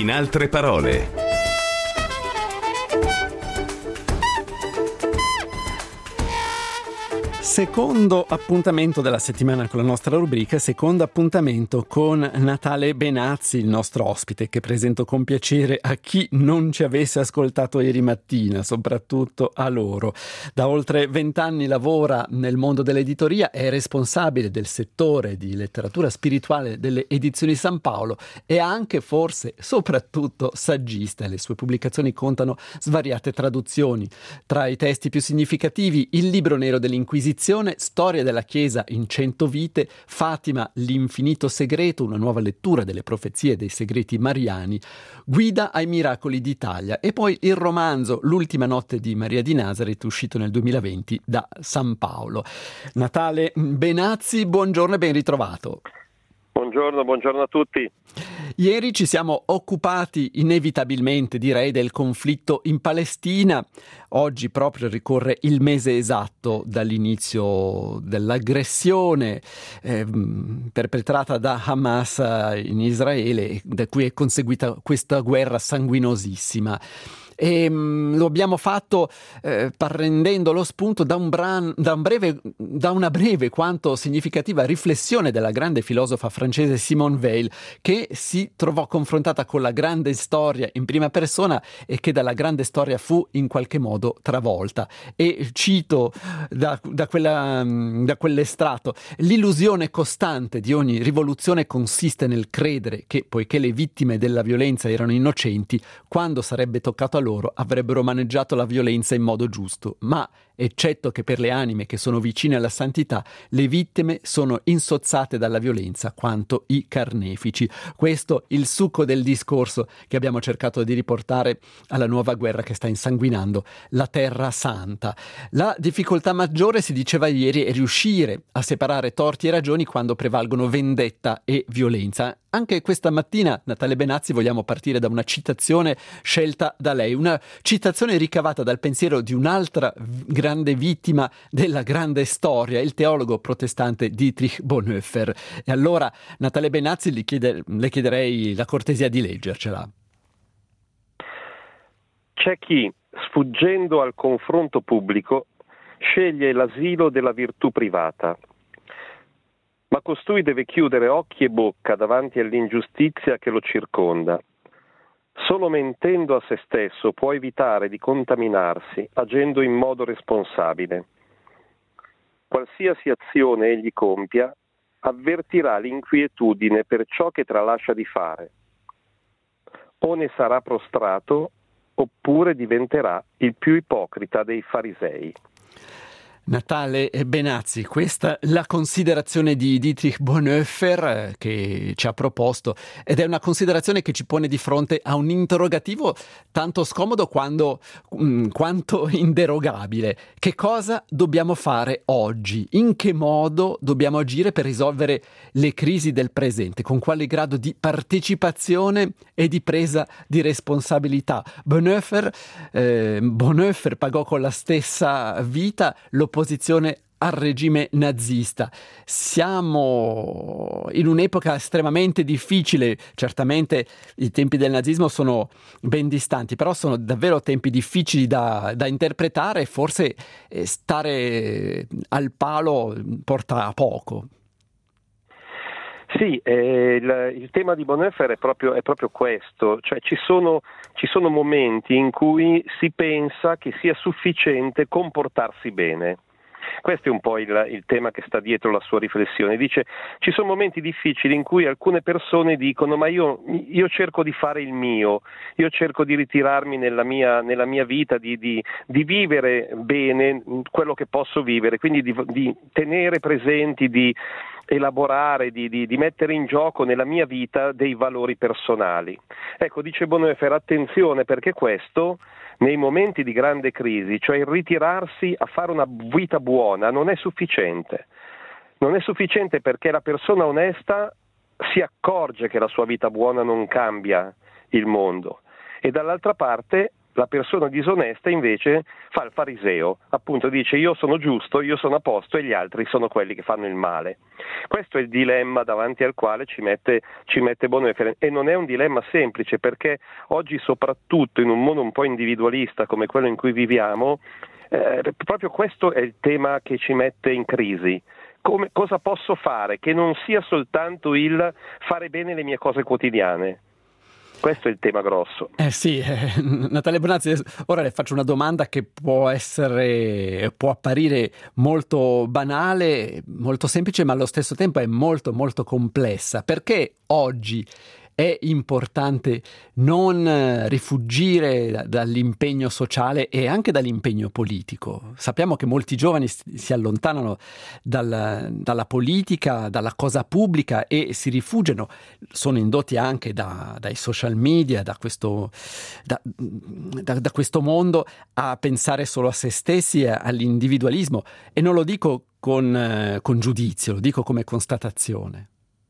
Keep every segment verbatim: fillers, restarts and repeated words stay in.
In altre parole. Secondo appuntamento della settimana con la nostra rubrica, secondo appuntamento con Natale Benazzi, il nostro ospite, che presento con piacere a chi non ci avesse ascoltato ieri mattina, soprattutto a loro. Da oltre vent'anni lavora nel mondo dell'editoria, è responsabile del settore di letteratura spirituale delle edizioni San Paolo e anche, forse, soprattutto saggista. Le sue pubblicazioni contano svariate traduzioni. Tra i testi più significativi, il Libro nero dell'Inquisizione, Storia della Chiesa in cento vite, Fatima, l'infinito segreto, una nuova lettura delle profezie dei segreti mariani, Guida ai miracoli d'Italia e poi il romanzo L'ultima notte di Maria di Nazareth, uscito nel duemilaventi da San Paolo. Natale Benazzi, buongiorno e ben ritrovato. Buongiorno, buongiorno a tutti. Ieri ci siamo occupati inevitabilmente, direi, del conflitto in Palestina. Oggi proprio ricorre il mese esatto dall'inizio dell'aggressione eh, perpetrata da Hamas in Israele, da cui è conseguita questa guerra sanguinosissima. E mh, lo abbiamo fatto eh, prendendo lo spunto da, un bran, da, un breve, da una breve quanto significativa riflessione della grande filosofa francese Simone Weil, che si trovò confrontata con la grande storia in prima persona e che dalla grande storia fu in qualche modo travolta. E cito da, da, quella, da quell'estratto: l'illusione costante di ogni rivoluzione consiste nel credere che, poiché le vittime della violenza erano innocenti, quando sarebbe toccato a loro avrebbero maneggiato la violenza in modo giusto, ma eccetto che per le anime che sono vicine alla santità, le vittime sono insozzate dalla violenza quanto i carnefici. Questo il succo del discorso che abbiamo cercato di riportare alla nuova guerra che sta insanguinando la Terra Santa. La difficoltà maggiore, si diceva ieri, è riuscire a separare torti e ragioni quando prevalgono vendetta e violenza. Anche questa mattina, Natale Benazzi, vogliamo partire da una citazione scelta da lei, una citazione ricavata dal pensiero di un'altra grande vittima della grande storia, il teologo protestante Dietrich Bonhoeffer. E allora, Natale Benazzi, le, chiede, le chiederei la cortesia di leggercela. C'è chi, sfuggendo al confronto pubblico, sceglie l'asilo della virtù privata. Ma costui deve chiudere occhi e bocca davanti all'ingiustizia che lo circonda. Solo mentendo a se stesso può evitare di contaminarsi, agendo in modo responsabile. Qualsiasi azione egli compia, avvertirà l'inquietudine per ciò che tralascia di fare. O ne sarà prostrato, oppure diventerà il più ipocrita dei farisei. Natale Benazzi, questa è la considerazione di Dietrich Bonhoeffer eh, che ci ha proposto, ed è una considerazione che ci pone di fronte a un interrogativo tanto scomodo quando, mh, quanto inderogabile. Che cosa dobbiamo fare oggi? In che modo dobbiamo agire per risolvere le crisi del presente? Con quale grado di partecipazione e di presa di responsabilità? Bonhoeffer, eh, Bonhoeffer pagò con la stessa vita lo opposizione al regime nazista. Siamo in un'epoca estremamente difficile, certamente i tempi del nazismo sono ben distanti, però sono davvero tempi difficili da, da interpretare e forse stare al palo porta a poco. Sì, eh, il, il tema di Bonhoeffer è proprio, è proprio questo, cioè ci sono, ci sono momenti in cui si pensa che sia sufficiente comportarsi bene. Questo è un po' il, il tema che sta dietro la sua riflessione. Dice: ci sono momenti difficili in cui alcune persone dicono ma io, io cerco di fare il mio, io cerco di ritirarmi nella mia, nella mia vita, di, di, di vivere bene quello che posso vivere, quindi di, di tenere presenti, di elaborare, di, di, di mettere in gioco nella mia vita dei valori personali. Ecco, dice Bonhoeffer, attenzione, perché questo nei momenti di grande crisi, cioè il ritirarsi a fare una vita buona, non è sufficiente. Non è sufficiente perché la persona onesta si accorge che la sua vita buona non cambia il mondo e dall'altra parte La persona disonesta invece fa il fariseo, appunto dice io sono giusto, io sono a posto e gli altri sono quelli che fanno il male. Questo è il dilemma davanti al quale ci mette, ci mette Bonhoeffer, e non è un dilemma semplice, perché oggi, soprattutto in un mondo un po' individualista come quello in cui viviamo, eh, proprio questo è il tema che ci mette in crisi. Come, cosa posso fare che non sia soltanto il fare bene le mie cose quotidiane? Questo è il tema grosso. Eh sì, eh, Natalia Bonazzi, ora le faccio una domanda che può essere, può apparire molto banale, molto semplice, ma allo stesso tempo è molto molto complessa. Perché oggi è importante non rifuggire da, dall'impegno sociale e anche dall'impegno politico? Sappiamo che molti giovani si allontanano dal, dalla politica, dalla cosa pubblica e si rifugiano, sono indotti anche da, dai social media, da questo, da, da, da questo mondo, a pensare solo a se stessi, all'individualismo, e non lo dico con, con giudizio, lo dico come constatazione.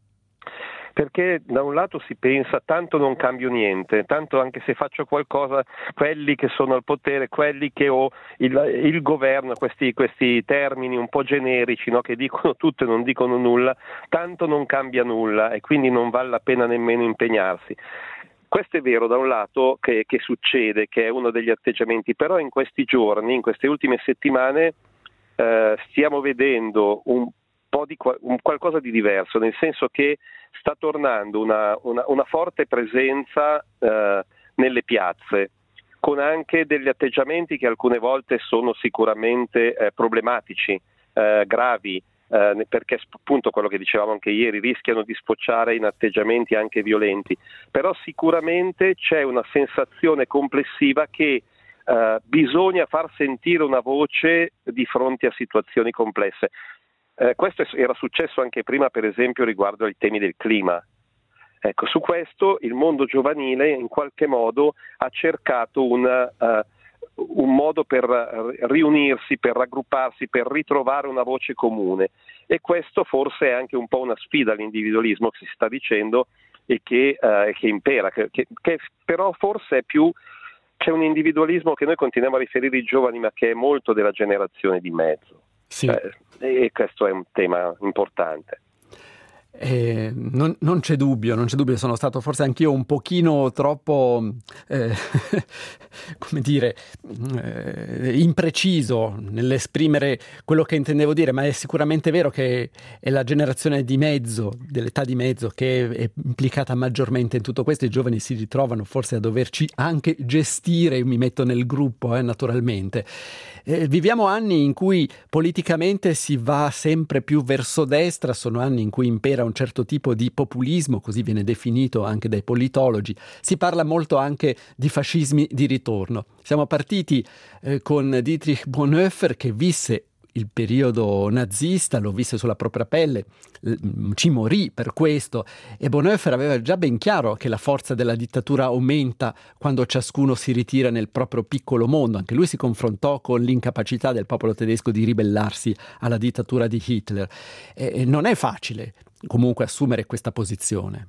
Perché da un lato si pensa tanto non cambio niente, tanto anche se faccio qualcosa, quelli che sono al potere, quelli che ho il, il governo, questi, questi termini un po' generici, no, che dicono tutto e non dicono nulla, tanto non cambia nulla e quindi non vale la pena nemmeno impegnarsi. Questo è vero da un lato che, che succede, che è uno degli atteggiamenti, però in questi giorni, in queste ultime settimane eh, stiamo vedendo un po' di un qualcosa di diverso, nel senso che sta tornando una, una, una forte presenza eh, nelle piazze, con anche degli atteggiamenti che alcune volte sono sicuramente eh, problematici, eh, gravi, eh, perché appunto quello che dicevamo anche ieri, rischiano di sfociare in atteggiamenti anche violenti, però sicuramente c'è una sensazione complessiva che eh, bisogna far sentire una voce di fronte a situazioni complesse. Eh, questo era successo anche prima, per esempio, riguardo ai temi del clima. Ecco, su questo il mondo giovanile in qualche modo ha cercato una, uh, un modo per riunirsi, per raggrupparsi, per ritrovare una voce comune, e questo forse è anche un po' una sfida all'individualismo che si sta dicendo e che, uh, che impera, che, che, che però forse è più, c'è un individualismo che noi continuiamo a riferire ai giovani ma che è molto della generazione di mezzo. Sì. Eh, e questo è un tema importante. Eh, non, non c'è dubbio, non c'è dubbio, sono stato forse anch'io un pochino troppo, eh, come dire, eh, impreciso nell'esprimere quello che intendevo dire, ma è sicuramente vero che è la generazione di mezzo, dell'età di mezzo, che è, è implicata maggiormente in tutto questo. I giovani si ritrovano forse a doverci anche gestire, io mi metto nel gruppo, eh, naturalmente. Eh, viviamo anni in cui politicamente si va sempre più verso destra, sono anni in cui impera un certo tipo di populismo, così viene definito anche dai politologi. Si parla molto anche di fascismi di ritorno. Siamo partiti eh, con Dietrich Bonhoeffer, che visse il periodo nazista, lo visse sulla propria pelle, ci morì per questo, e Bonhoeffer aveva già ben chiaro che la forza della dittatura aumenta quando ciascuno si ritira nel proprio piccolo mondo. Anche lui si confrontò con l'incapacità del popolo tedesco di ribellarsi alla dittatura di Hitler, e non è facile comunque assumere questa posizione.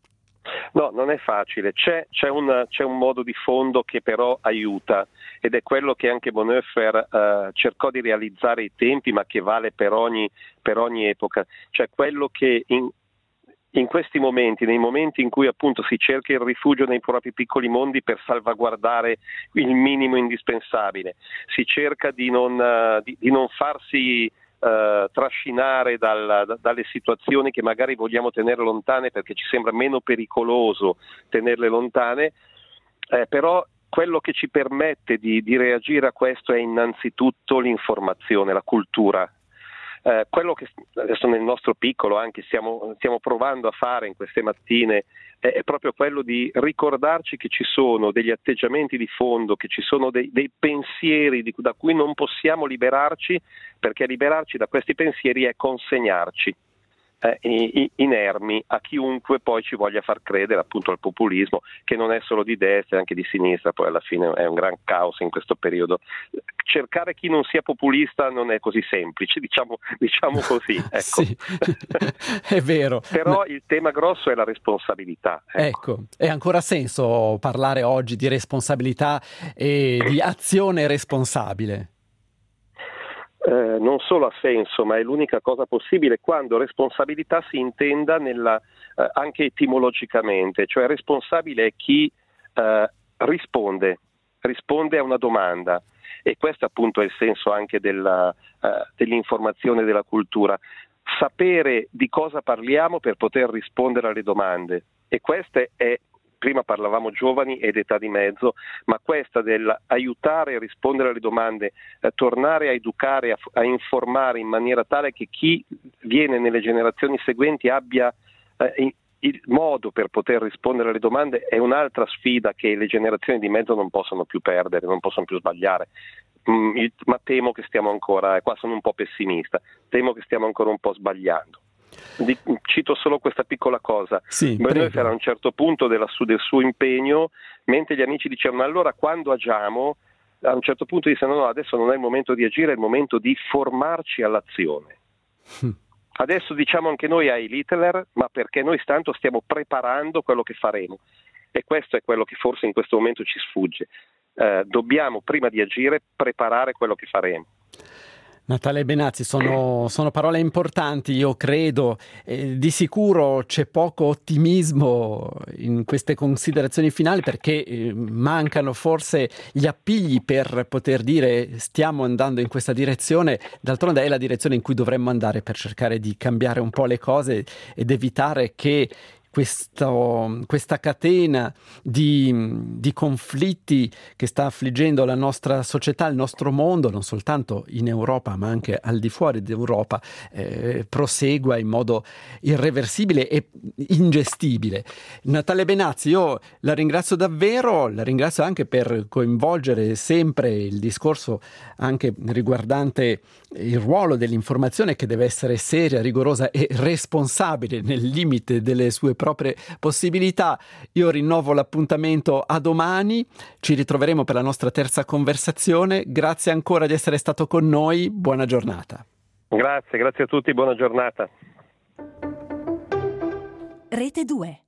No, non è facile, c'è, c'è, un, c'è un modo di fondo che però aiuta, ed è quello che anche Bonhoeffer eh, cercò di realizzare ai tempi, ma che vale per ogni, per ogni epoca, cioè quello che in, in questi momenti, nei momenti in cui appunto si cerca il rifugio nei propri piccoli mondi per salvaguardare il minimo indispensabile, si cerca di non, uh, di, di non farsi Uh, trascinare dal, da, dalle situazioni che magari vogliamo tenere lontane perché ci sembra meno pericoloso tenerle lontane, eh, però quello che ci permette di, di reagire a questo è innanzitutto l'informazione, la cultura. Eh, quello che adesso nel nostro piccolo anche stiamo, stiamo provando a fare in queste mattine è, è proprio quello di ricordarci che ci sono degli atteggiamenti di fondo, che ci sono dei, dei pensieri di, da cui non possiamo liberarci, perché liberarci da questi pensieri è consegnarci. eh, i- inermi a chiunque poi ci voglia far credere appunto al populismo, che non è solo di destra, è anche di sinistra, poi alla fine è un gran caos in questo periodo. Cercare chi non sia populista non è così semplice, diciamo, diciamo così. Ecco. Sì, è vero. Però il tema grosso è la responsabilità. Ecco. Ecco, e ancora senso parlare oggi di responsabilità e di azione responsabile? Eh, non solo ha senso, ma è l'unica cosa possibile quando responsabilità si intenda nella, eh, anche etimologicamente, cioè responsabile è chi eh, risponde, risponde a una domanda, e questo appunto è il senso anche della, eh, dell'informazione e della cultura, sapere di cosa parliamo per poter rispondere alle domande, e queste è. Prima parlavamo giovani ed età di mezzo, ma questa dell'aiutare a rispondere alle domande, eh, tornare a educare, a, a informare in maniera tale che chi viene nelle generazioni seguenti abbia eh, il modo per poter rispondere alle domande, è un'altra sfida che le generazioni di mezzo non possono più perdere, non possono più sbagliare. Mm, il, ma temo che stiamo ancora, e qua sono un po' pessimista, temo che stiamo ancora un po' sbagliando. Cito solo questa piccola cosa. Sì, Bonhoeffer a un certo punto della su, del suo impegno, mentre gli amici dicevano allora quando agiamo, a un certo punto disse no, no, adesso non è il momento di agire, è il momento di formarci all'azione. Adesso diciamo anche noi ai Hitler, ma perché noi tanto stiamo preparando quello che faremo, e questo è quello che forse in questo momento ci sfugge. Eh, dobbiamo prima di agire preparare quello che faremo. Natale Benazzi, sono, sono parole importanti, io credo. Eh, di sicuro c'è poco ottimismo in queste considerazioni finali, perché eh, mancano forse gli appigli per poter dire stiamo andando in questa direzione. D'altronde è la direzione in cui dovremmo andare per cercare di cambiare un po' le cose ed evitare che Questo, questa catena di, di conflitti che sta affliggendo la nostra società, il nostro mondo, non soltanto in Europa ma anche al di fuori d'Europa, eh, prosegua in modo irreversibile e ingestibile. Natale Benazzi, io la ringrazio davvero, la ringrazio anche per coinvolgere sempre il discorso anche riguardante il ruolo dell'informazione, che deve essere seria, rigorosa e responsabile nel limite delle sue proprie possibilità. Io rinnovo l'appuntamento a domani, ci ritroveremo per la nostra terza conversazione. Grazie ancora di essere stato con noi, buona giornata. Grazie, grazie a tutti, buona giornata. Rete due.